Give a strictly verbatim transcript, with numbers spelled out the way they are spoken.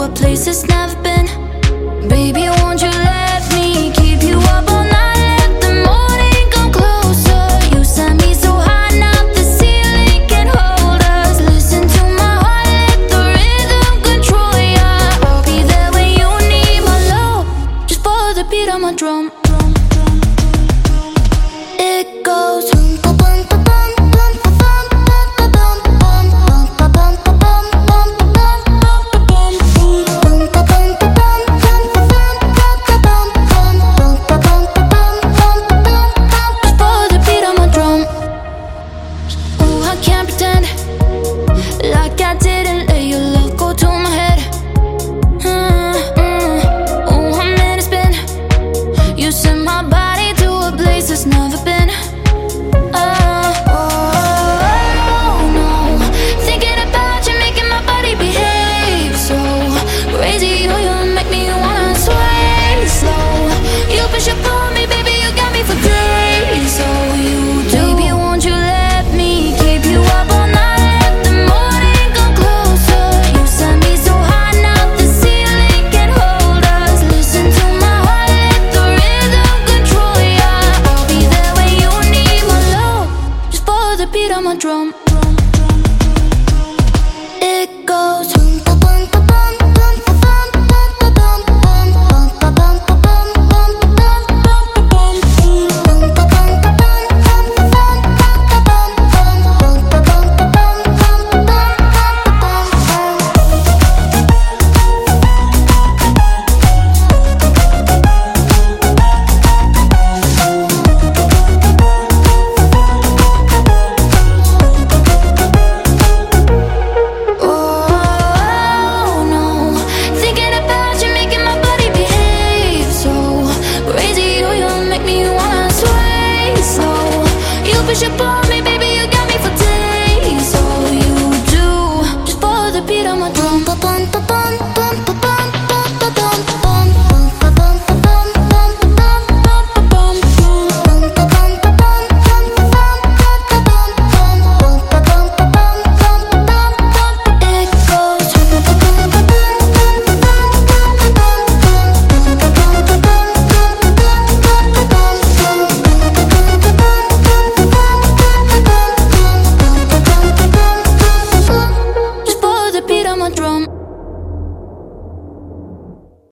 a place it's never been. Baby, won't you let me keep you up all night? Let the morning come closer. You set me so high, now the ceiling can hold us. Listen to my heart, let the rhythm control ya. I'll be there when you need my love. Just follow the beat of my drum. It goes like I didn't let your love go to my head. mm, mm. Oh, I'm in a spin. You sent my body to a place it's never been. uh, oh, no. Thinking about you, making my body behave so crazy. Oh, you make me wanna sway slow. You push up on me, baby, you got me for days. So you do. Baby, won't you let me keep you up all night? Beat on my drum. It goes push up on me.